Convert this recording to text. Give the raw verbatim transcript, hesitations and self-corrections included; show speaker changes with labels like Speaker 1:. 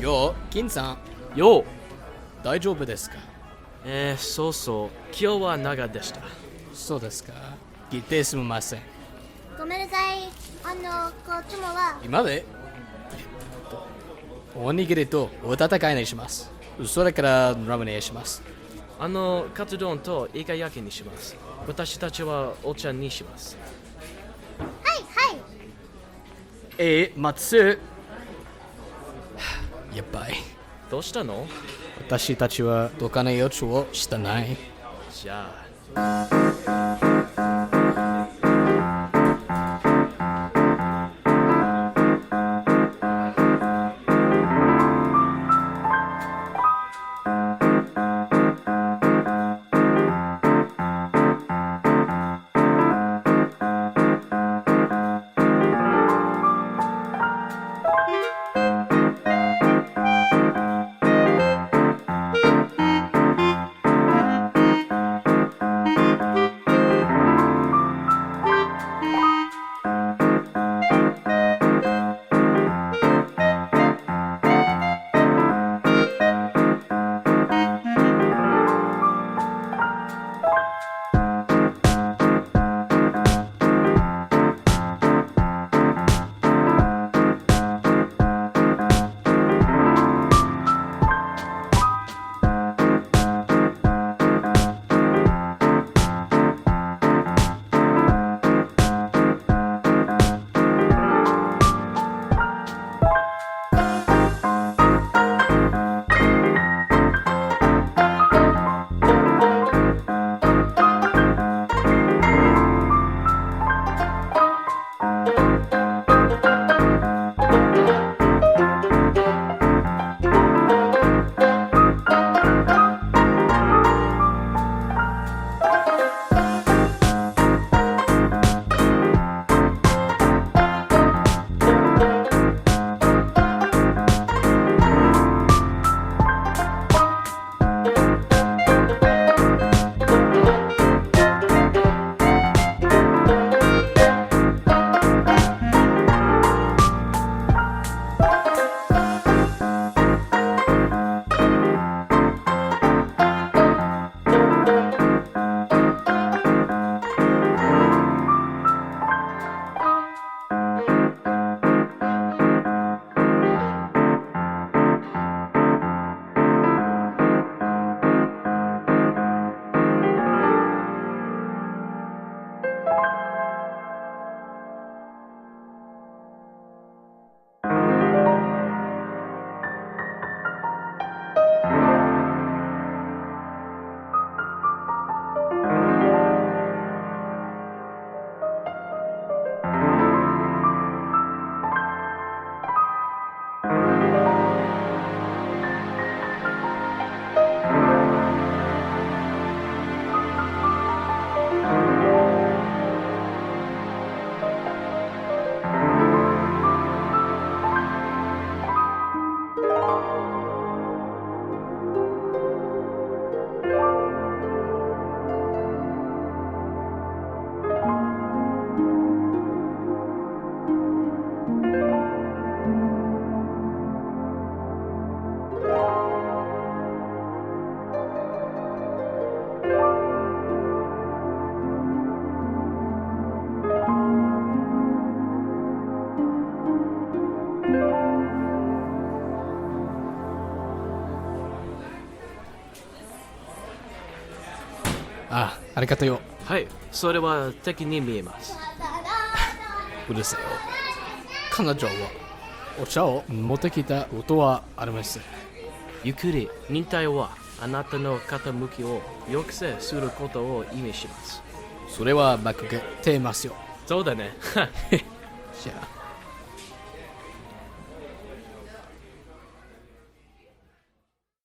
Speaker 1: よ、金さん。
Speaker 2: よう。
Speaker 1: 大丈夫ですか？
Speaker 2: えー、そうそう。今日は長でした。
Speaker 1: そうですか。聞いてすみません。
Speaker 3: ごめんなさい。あの、こっちもは。
Speaker 1: 今で、おにぎりとお温かいにします。それからラーメンにします。
Speaker 2: あの、カツ丼とイカ焼きにします。私たちはお茶にします。
Speaker 3: はいはい。
Speaker 1: えー、待つ。やばい。
Speaker 2: どうしたの？
Speaker 1: 私たちはどかない予兆をしてない。
Speaker 2: じゃあ。
Speaker 1: あ、ありがとうよ。
Speaker 2: はい、それは敵に見えます。
Speaker 1: うるせえよ。彼女はお茶を持ってきたことはあります。
Speaker 2: ゆっくり、忍耐はあなたの傾きを抑制することを意味します。
Speaker 1: それは負けてますよ。
Speaker 2: そうだね。
Speaker 1: じゃあ。